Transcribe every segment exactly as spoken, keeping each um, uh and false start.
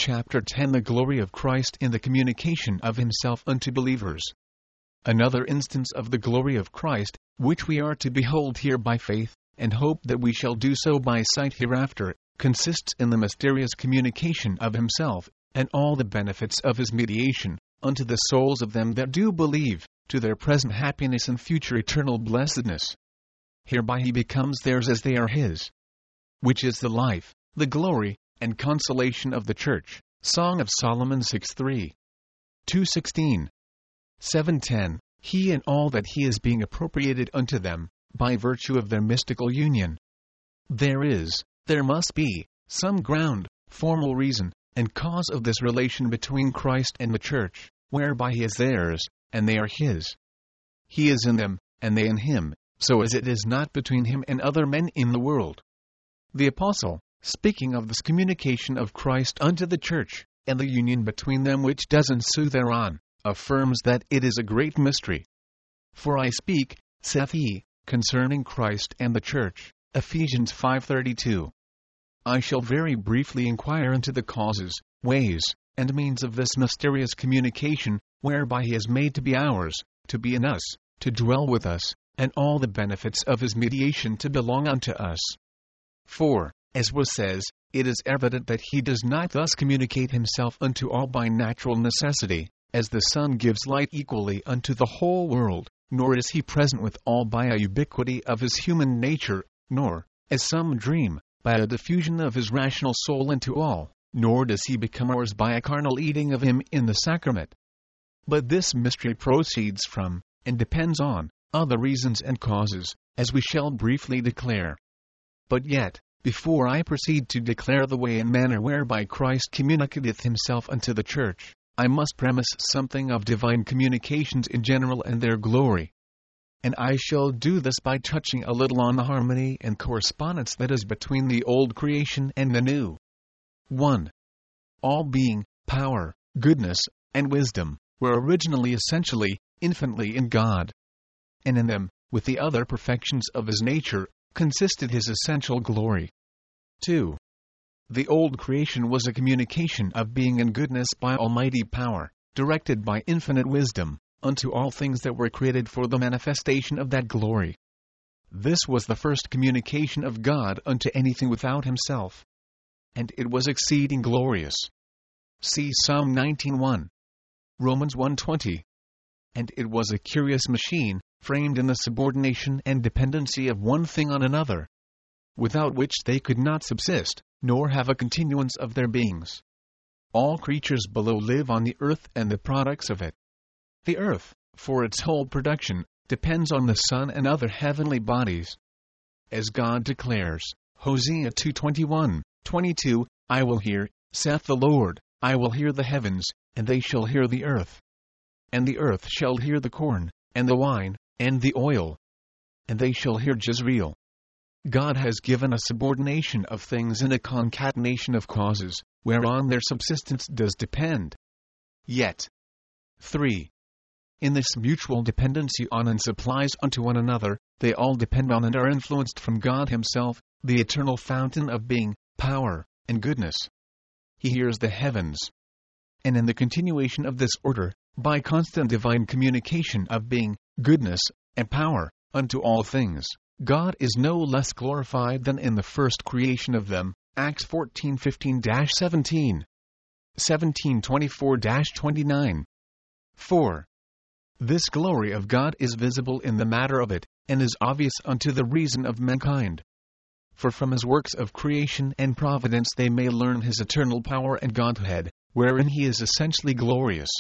chapter ten. The glory of Christ in the communication of himself unto believers. Another instance of the glory of Christ, which we are to behold here by faith, and hope that we shall do so by sight hereafter, consists in the mysterious communication of himself, and all the benefits of his mediation, unto the souls of them that do believe, to their present happiness and future eternal blessedness. Hereby he becomes theirs as they are his. Which is the life, the glory, and consolation of the Church. Song of Solomon six three. two sixteen. seven ten. He and all that he is being appropriated unto them, by virtue of their mystical union. There is, there must be, some ground, formal reason, and cause of this relation between Christ and the Church, whereby he is theirs, and they are his. He is in them, and they in him, so as it is not between him and other men in the world. The Apostle, speaking of this communication of Christ unto the Church, and the union between them which does ensue thereon, affirms that it is a great mystery. For I speak, saith he, concerning Christ and the Church. Ephesians five thirty-two. I shall very briefly inquire into the causes, ways, and means of this mysterious communication, whereby he is made to be ours, to be in us, to dwell with us, and all the benefits of his mediation to belong unto us. For, as was says, it is evident that he does not thus communicate himself unto all by natural necessity, as the sun gives light equally unto the whole world, nor is he present with all by a ubiquity of his human nature, nor, as some dream, by a diffusion of his rational soul into all, nor does he become ours by a carnal eating of him in the sacrament. But this mystery proceeds from, and depends on, other reasons and causes, as we shall briefly declare. But yet, before I proceed to declare the way and manner whereby Christ communicateth himself unto the Church, I must premise something of divine communications in general and their glory. And I shall do this by touching a little on the harmony and correspondence that is between the old creation and the new. one. All being, power, goodness, and wisdom, were originally essentially, infinitely in God. And in them, with the other perfections of his nature, consisted his essential glory. two. The old creation was a communication of being and goodness by almighty power, directed by infinite wisdom, unto all things that were created for the manifestation of that glory. This was the first communication of God unto anything without himself. And it was exceeding glorious. See Psalm nineteen one. Romans one twenty. And it was a curious machine, framed in the subordination and dependency of one thing on another, without which they could not subsist, nor have a continuance of their beings. All creatures below live on the earth and the products of it. The earth, for its whole production, depends on the sun and other heavenly bodies. As God declares, Hosea two twenty-one, twenty-two, I will hear, saith the Lord, I will hear the heavens, and they shall hear the earth. And the earth shall hear the corn, and the wine, and the oil. And they shall hear Jezreel. God has given a subordination of things and a concatenation of causes, whereon their subsistence does depend. Yet. three. In this mutual dependency on and supplies unto one another, they all depend on and are influenced from God himself, the eternal fountain of being, power, and goodness. He hears the heavens. And in the continuation of this order, by constant divine communication of being, goodness, and power, unto all things, God is no less glorified than in the first creation of them. Acts fourteen fifteen to seventeen. seventeen twenty-four to twenty-nine. four. This glory of God is visible in the matter of it, and is obvious unto the reason of mankind. For from his works of creation and providence they may learn his eternal power and Godhead, wherein he is essentially glorious.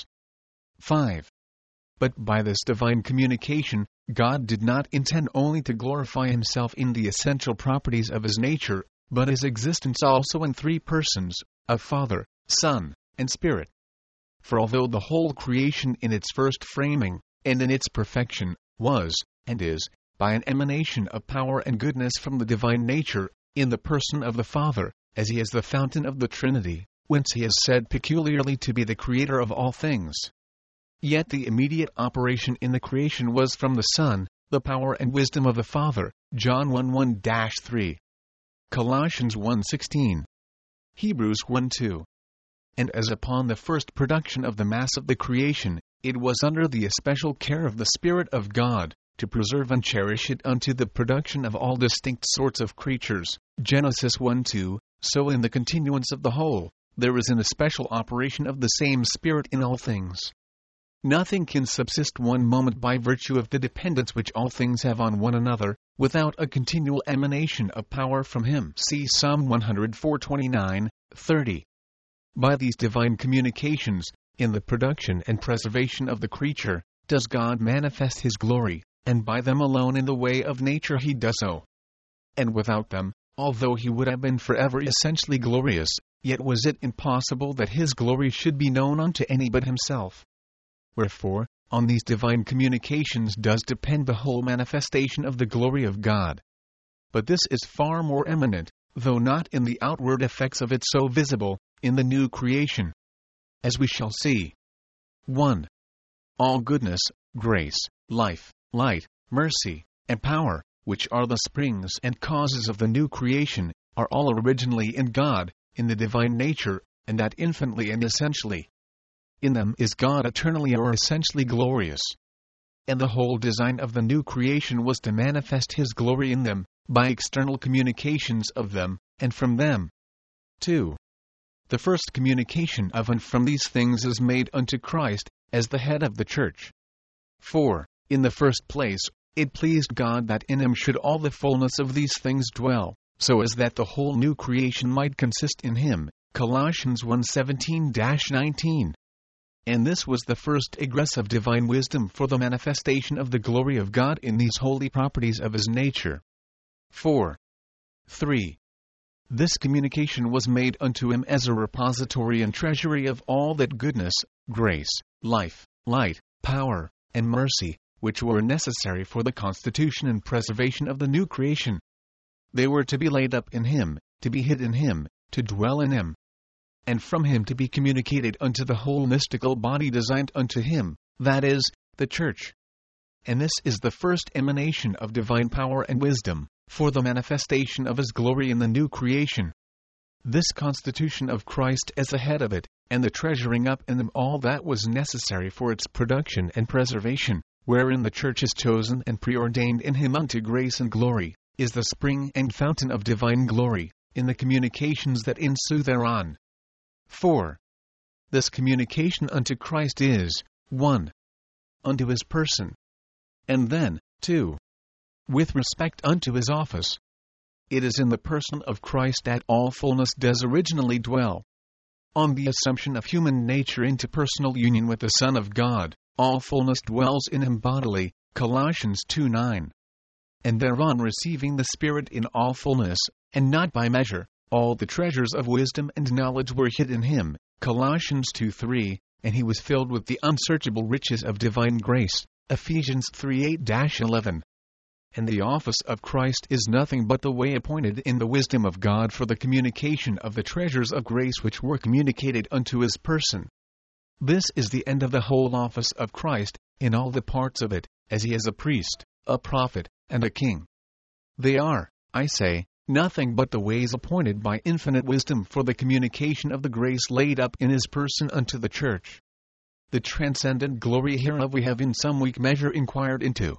five. But by this divine communication, God did not intend only to glorify himself in the essential properties of his nature, but his existence also in three persons, of Father, Son, and Spirit. For although the whole creation in its first framing, and in its perfection, was, and is, by an emanation of power and goodness from the divine nature, in the person of the Father, as he is the fountain of the Trinity, whence he is said peculiarly to be the creator of all things. Yet the immediate operation in the creation was from the Son, the power and wisdom of the Father, John one one to three. Colossians one sixteen. Hebrews one two. and as upon the first production of the mass of the creation, it was under the especial care of the Spirit of God, to preserve and cherish it unto the production of all distinct sorts of creatures. Genesis one two, so in the continuance of the whole, there is an especial operation of the same Spirit in all things. Nothing can subsist one moment by virtue of the dependence which all things have on one another, without a continual emanation of power from Him. See Psalm one oh four twenty-nine, thirty. By these divine communications, in the production and preservation of the creature, does God manifest His glory, and by them alone in the way of nature He does so. And without them, although He would have been forever essentially glorious, yet was it impossible that His glory should be known unto any but Himself. Wherefore, on these divine communications does depend the whole manifestation of the glory of God. But this is far more eminent, though not in the outward effects of it so visible, in the new creation. As we shall see. one. All goodness, grace, life, light, mercy, and power, which are the springs and causes of the new creation, are all originally in God, in the divine nature, and that infinitely and essentially. In them is God eternally or essentially glorious. And the whole design of the new creation was to manifest His glory in them, by external communications of them, and from them. two. The first communication of and from these things is made unto Christ, as the head of the church. four. In the first place, it pleased God that in Him should all the fullness of these things dwell, so as that the whole new creation might consist in Him. Colossians one seventeen to nineteen. And this was the first egress of divine wisdom for the manifestation of the glory of God in these holy properties of His nature. four. three. This communication was made unto Him as a repository and treasury of all that goodness, grace, life, light, power, and mercy, which were necessary for the constitution and preservation of the new creation. They were to be laid up in Him, to be hid in Him, to dwell in Him, and from Him to be communicated unto the whole mystical body designed unto Him, that is, the Church. And this is the first emanation of divine power and wisdom, for the manifestation of His glory in the new creation. This constitution of Christ as the head of it, and the treasuring up in them all that was necessary for its production and preservation, wherein the Church is chosen and preordained in Him unto grace and glory, is the spring and fountain of divine glory, in the communications that ensue thereon. four. This communication unto Christ is, one. Unto His person. And then, two. With respect unto His office. It is in the person of Christ that all fullness does originally dwell. On the assumption of human nature into personal union with the Son of God, all fullness dwells in Him bodily, Colossians two nine. And thereon receiving the Spirit in all fullness, and not by measure, all the treasures of wisdom and knowledge were hid in Him, Colossians two three, and He was filled with the unsearchable riches of divine grace, Ephesians three eight to eleven. And the office of Christ is nothing but the way appointed in the wisdom of God for the communication of the treasures of grace which were communicated unto His person. This is the end of the whole office of Christ, in all the parts of it, as He is a priest, a prophet, and a king. They are, I say, nothing but the ways appointed by infinite wisdom for the communication of the grace laid up in His person unto the Church. The transcendent glory hereof we have in some weak measure inquired into.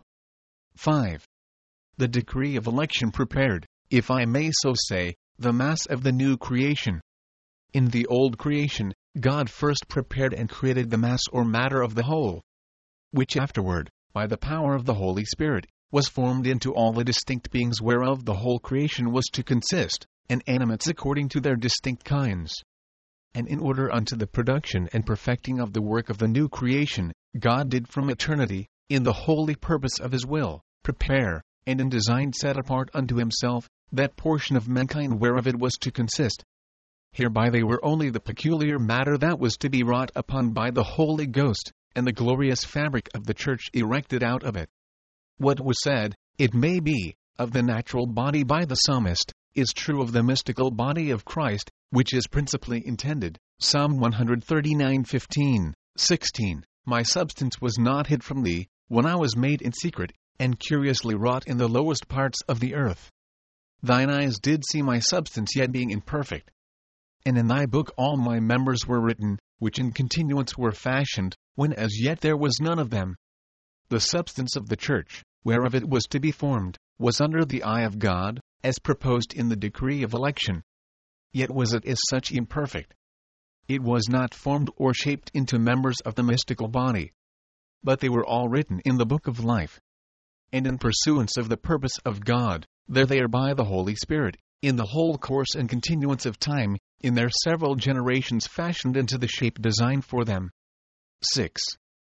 five. The decree of election prepared, if I may so say, the mass of the new creation. In the old creation, God first prepared and created the mass or matter of the whole, which afterward, by the power of the Holy Spirit, was formed into all the distinct beings whereof the whole creation was to consist, and animates according to their distinct kinds. And in order unto the production and perfecting of the work of the new creation, God did from eternity, in the holy purpose of His will, prepare, and in design set apart unto Himself, that portion of mankind whereof it was to consist. Hereby they were only the peculiar matter that was to be wrought upon by the Holy Ghost, and the glorious fabric of the Church erected out of it. What was said, it may be, of the natural body by the psalmist, is true of the mystical body of Christ, which is principally intended, Psalm one thirty-nine fifteen, sixteen, My substance was not hid from Thee, when I was made in secret, and curiously wrought in the lowest parts of the earth. Thine eyes did see my substance yet being imperfect. And in thy book all my members were written, which in continuance were fashioned, when as yet there was none of them. The substance of the church, whereof it was to be formed, was under the eye of God, as proposed in the decree of election. Yet was it as such imperfect. It was not formed or shaped into members of the mystical body. But they were all written in the book of life. And in pursuance of the purpose of God, there they are by the Holy Spirit, in the whole course and continuance of time, in their several generations fashioned into the shape designed for them. six.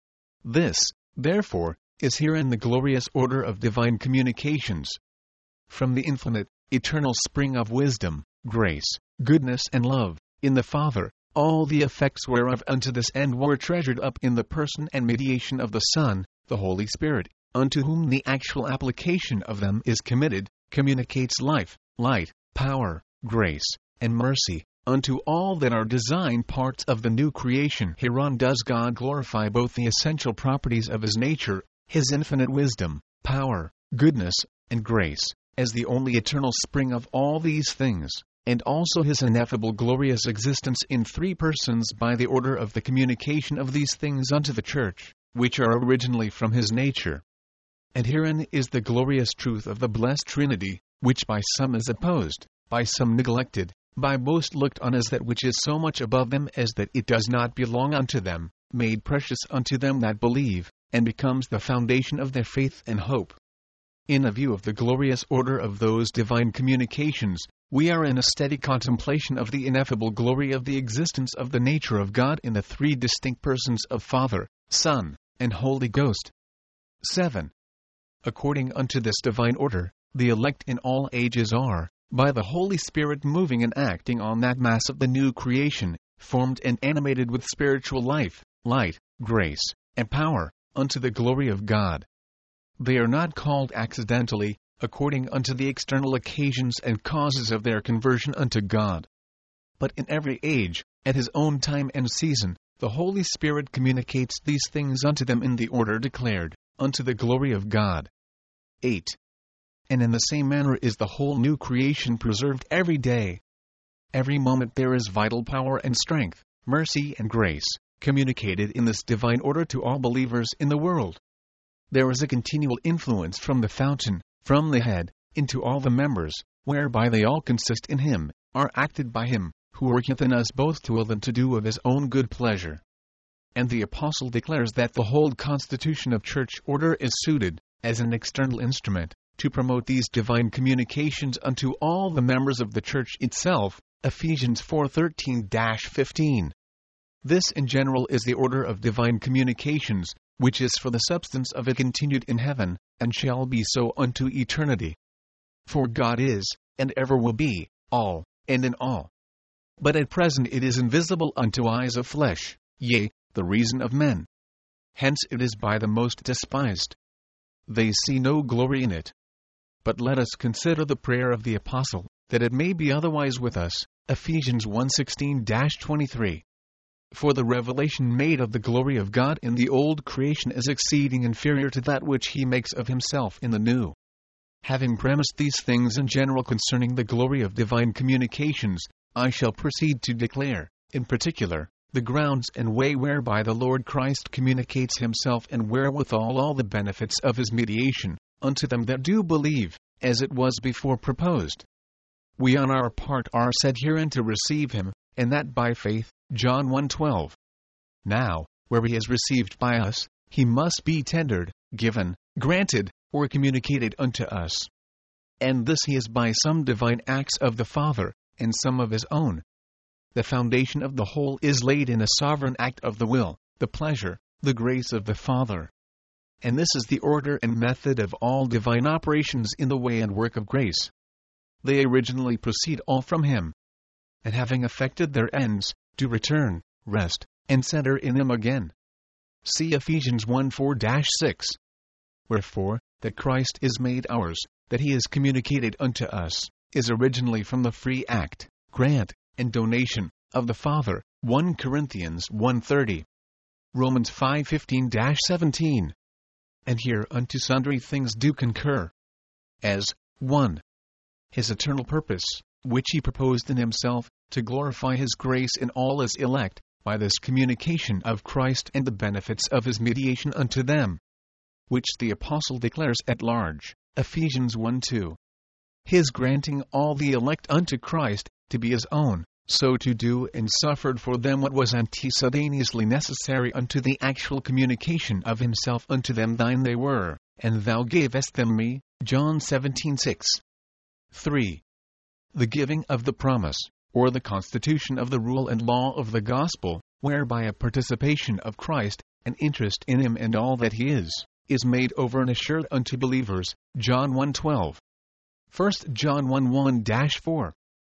This, therefore, is herein the glorious order of divine communications. From the infinite, eternal spring of wisdom, grace, goodness and love, in the Father, all the effects whereof unto this end were treasured up in the person and mediation of the Son, the Holy Spirit, unto whom the actual application of them is committed, communicates life, light, power, grace, and mercy, unto all that are designed parts of the new creation. Hereon does God glorify both the essential properties of His nature, His infinite wisdom, power, goodness, and grace, as the only eternal spring of all these things, and also His ineffable glorious existence in three persons by the order of the communication of these things unto the Church, which are originally from His nature. And herein is the glorious truth of the blessed Trinity, which by some is opposed, by some neglected, by most looked on as that which is so much above them as that it does not belong unto them, made precious unto them that believe, and becomes the foundation of their faith and hope. In a view of the glorious order of those divine communications, we are in a steady contemplation of the ineffable glory of the existence of the nature of God in the three distinct persons of Father, Son, and Holy Ghost. seven. According unto this divine order, the elect in all ages are, by the Holy Spirit moving and acting on that mass of the new creation, formed and animated with spiritual life, light, grace, and power, unto the glory of God. They are not called accidentally, according unto the external occasions and causes of their conversion unto God. But in every age, at His own time and season, the Holy Spirit communicates these things unto them in the order declared, unto the glory of God. eight. And in the same manner is the whole new creation preserved every day. Every moment there is vital power and strength, mercy and grace, communicated in this divine order to all believers in the world. There is a continual influence from the fountain, from the head, into all the members, whereby they all consist in Him, are acted by Him, who worketh in us both to will and to do of His own good pleasure. And the Apostle declares that the whole constitution of church order is suited, as an external instrument, to promote these divine communications unto all the members of the church itself, Ephesians four thirteen to fifteen. This in general is the order of divine communications, which is for the substance of it continued in heaven, and shall be so unto eternity. For God is, and ever will be, all, and in all. But at present it is invisible unto eyes of flesh, yea, the reason of men. Hence it is by the most despised. They see no glory in it. But let us consider the prayer of the Apostle, that it may be otherwise with us, Ephesians one sixteen to twenty-three. For the revelation made of the glory of God in the old creation is exceeding inferior to that which He makes of Himself in the new. Having premised these things in general concerning the glory of divine communications, I shall proceed to declare, in particular, the grounds and way whereby the Lord Christ communicates Himself and wherewithal all the benefits of His mediation, unto them that do believe, as it was before proposed. We on our part are said herein to receive Him, and that by faith, John one twelve. Now, where He is received by us, He must be tendered, given, granted, or communicated unto us. And this He is by some divine acts of the Father, and some of His own. The foundation of the whole is laid in a sovereign act of the will, the pleasure, the grace of the Father. And this is the order and method of all divine operations in the way and work of grace. They originally proceed all from Him, and having effected their ends, do return, rest, and center in Him again. See Ephesians one four to six. Wherefore, that Christ is made ours, that He is communicated unto us, is originally from the free act, grant, and donation, of the Father, First Corinthians one thirty. Romans five fifteen to seventeen. And here unto sundry things do concur. As, one. His eternal purpose, which he proposed in himself, to glorify his grace in all his elect, by this communication of Christ and the benefits of his mediation unto them, which the apostle declares at large, Ephesians one two. His granting all the elect unto Christ, to be his own, so to do and suffered for them what was antecedaneously necessary unto the actual communication of himself unto them. Thine they were, and thou gavest them me, John seventeen six. three. The giving of the promise, or the constitution of the rule and law of the gospel, whereby a participation of Christ, an interest in him and all that he is, is made over and assured unto believers, John one twelve. First John one one four.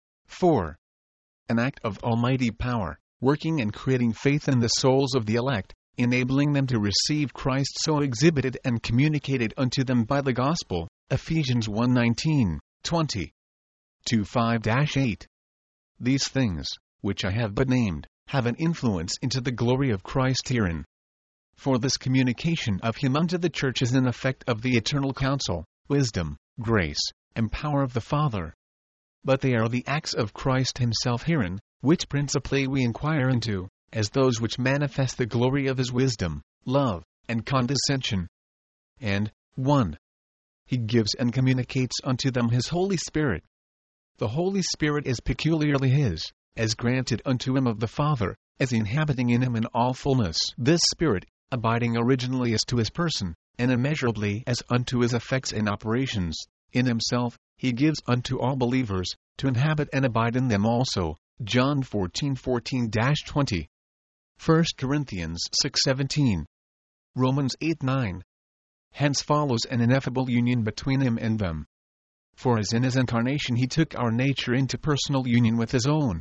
four. An act of almighty power, working and creating faith in the souls of the elect, enabling them to receive Christ so exhibited and communicated unto them by the gospel, Ephesians one nineteen, twenty. twenty-five eight. These things, which I have but named, have an influence into the glory of Christ herein. For this communication of him unto the church is an effect of the eternal counsel, wisdom, grace, and power of the Father. But they are the acts of Christ himself herein, which principally we inquire into, as those which manifest the glory of his wisdom, love, and condescension. And, one. He gives and communicates unto them his Holy Spirit. The Holy Spirit is peculiarly his, as granted unto him of the Father, as inhabiting in him in all fullness. This Spirit, abiding originally as to his person, and immeasurably as unto his effects and operations, in himself, he gives unto all believers, to inhabit and abide in them also, John fourteen fourteen to twenty. First Corinthians six seventeen. Romans eight nine. Hence follows an ineffable union between him and them. For as in his incarnation he took our nature into personal union with his own,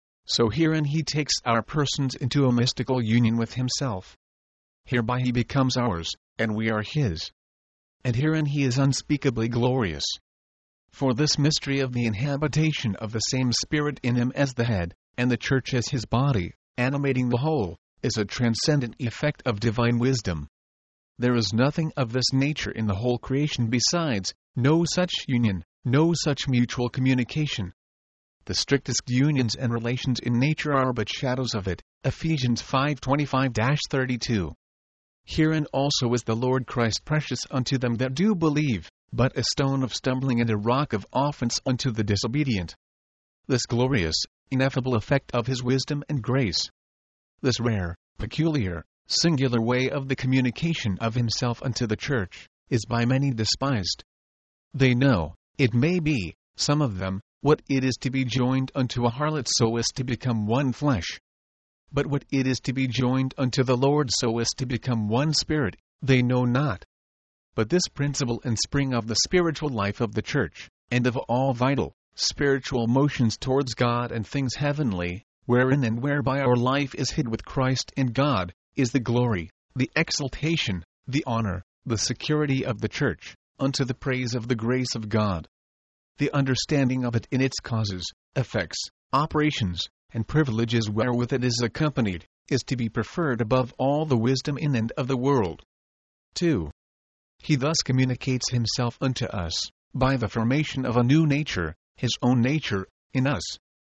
so herein he takes our persons into a mystical union with himself. Hereby he becomes ours, and we are his. And herein he is unspeakably glorious. For this mystery of the inhabitation of the same Spirit in him as the head, and the church as his body, animating the whole, is a transcendent effect of divine wisdom. There is nothing of this nature in the whole creation besides, no such union, no such mutual communication. The strictest unions and relations in nature are but shadows of it, Ephesians five twenty-five to thirty-two. Herein also is the Lord Christ precious unto them that do believe, but a stone of stumbling and a rock of offense unto the disobedient. This glorious, ineffable effect of his wisdom and grace, this rare, peculiar, singular way of the communication of himself unto the church, is by many despised. They know, it may be, some of them, what it is to be joined unto a harlot so as to become one flesh. But what it is to be joined unto the Lord so as to become one spirit, they know not. But this principle and spring of the spiritual life of the church, and of all vital, spiritual motions towards God and things heavenly, wherein and whereby our life is hid with Christ in God, is the glory, the exaltation, the honor, the security of the church, unto the praise of the grace of God. The understanding of it in its causes, effects, operations, and privileges wherewith it is accompanied, is to be preferred above all the wisdom in and of the world. two. He thus communicates himself unto us, by the formation of a new nature, his own nature, in us,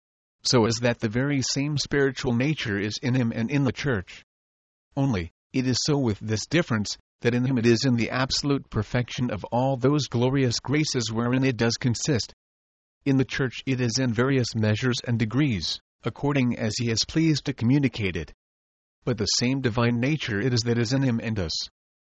so as that the very same spiritual nature is in him and in the church. Only, it is so with this difference, that in him it is in the absolute perfection of all those glorious graces wherein it does consist. In the church it is in various measures and degrees, according as he is pleased to communicate it. But the same divine nature it is that is in him and us.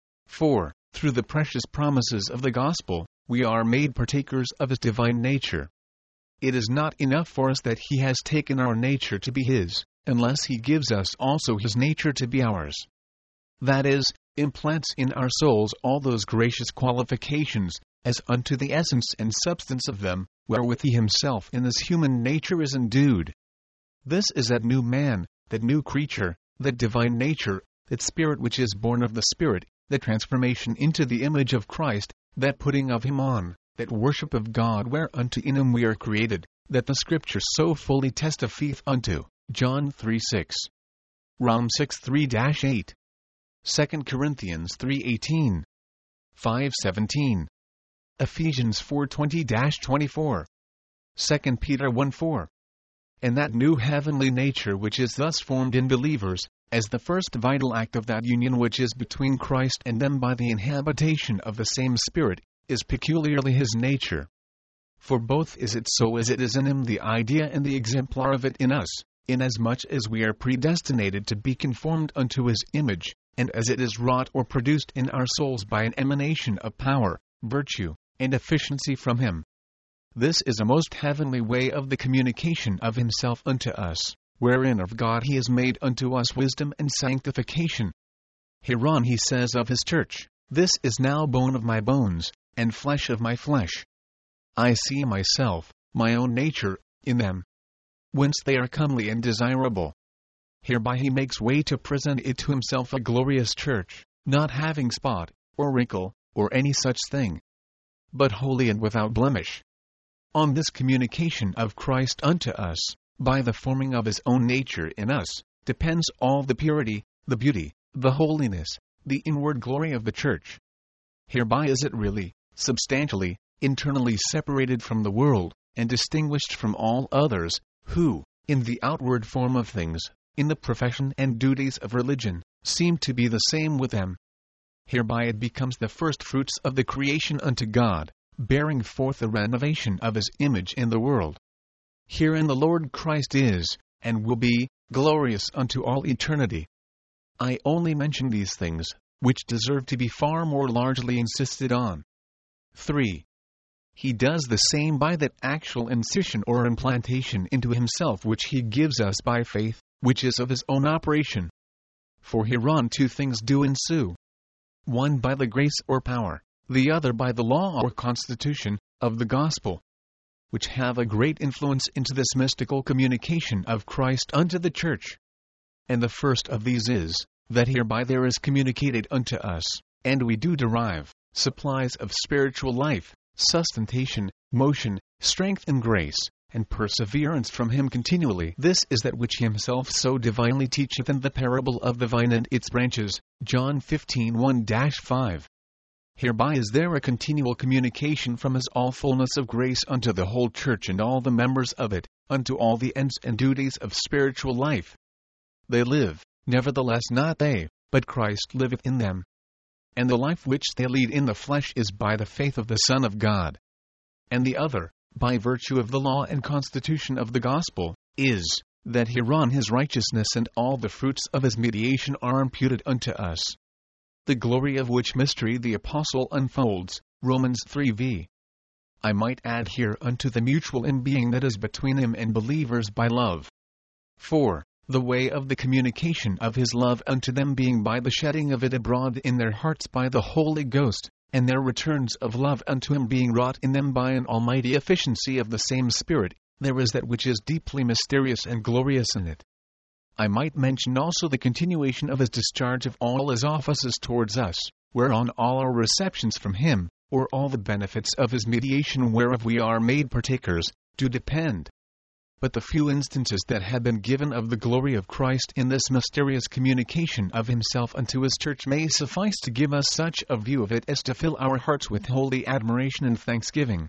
four. Through the precious promises of the gospel, we are made partakers of his divine nature. It is not enough for us that he has taken our nature to be his, unless he gives us also his nature to be ours. That is, implants in our souls all those gracious qualifications, as unto the essence and substance of them, wherewith he himself in this human nature is endued. This is that new man, that new creature, that divine nature, that spirit which is born of the Spirit, that transformation into the image of Christ, that putting of him on, that worship of God whereunto in him we are created, that the Scripture so fully testifieth unto, John three six. Rom six three to eight. Second Corinthians three eighteen. five seventeen. Ephesians four twenty to twenty-four. Second Peter one four. And that new heavenly nature which is thus formed in believers, as the first vital act of that union which is between Christ and them by the inhabitation of the same Spirit, is peculiarly his nature. For both is it so as it is in him the idea and the exemplar of it in us, inasmuch as we are predestinated to be conformed unto his image, and as it is wrought or produced in our souls by an emanation of power, virtue, and efficiency from him. This is a most heavenly way of the communication of himself unto us, wherein of God he has made unto us wisdom and sanctification. Hereon he says of his church, This is now bone of my bones, and flesh of my flesh. I see myself, my own nature, in them. Whence they are comely and desirable. Hereby he makes way to present it to himself a glorious church, not having spot, or wrinkle, or any such thing, but holy and without blemish. On this communication of Christ unto us, by the forming of his own nature in us, depends all the purity, the beauty, the holiness, the inward glory of the church. Hereby is it really, substantially, internally separated from the world, and distinguished from all others, who, in the outward form of things, in the profession and duties of religion, seem to be the same with them. Hereby it becomes the first fruits of the creation unto God, bearing forth the renovation of his image in the world. Herein the Lord Christ is, and will be, glorious unto all eternity. I only mention these things, which deserve to be far more largely insisted on. three. He does the same by that actual incision or implantation into himself which he gives us by faith, which is of his own operation. For hereon two things do ensue. One by the grace or power, the other by the law or constitution, of the gospel, which have a great influence into this mystical communication of Christ unto the church. And the first of these is, that hereby there is communicated unto us, and we do derive, supplies of spiritual life, sustentation, motion, strength and grace, and perseverance from him continually. This is that which he himself so divinely teacheth in the parable of the vine and its branches, John fifteen one to five. Hereby is there a continual communication from his all fullness of grace unto the whole church and all the members of it, unto all the ends and duties of spiritual life. They live, nevertheless not they, but Christ liveth in them. And the life which they lead in the flesh is by the faith of the Son of God. And the other, by virtue of the law and constitution of the gospel, is, that hereon his righteousness and all the fruits of his mediation are imputed unto us. The glory of which mystery the Apostle unfolds, Romans three v. I might add here unto the mutual imbeing that is between him and believers by love. four. The way of the communication of his love unto them being by the shedding of it abroad in their hearts by the Holy Ghost, and their returns of love unto him being wrought in them by an almighty efficiency of the same Spirit, there is that which is deeply mysterious and glorious in it. I might mention also the continuation of his discharge of all his offices towards us, whereon all our receptions from him, or all the benefits of his mediation whereof we are made partakers, do depend. But the few instances that have been given of the glory of Christ in this mysterious communication of himself unto his church may suffice to give us such a view of it as to fill our hearts with holy admiration and thanksgiving.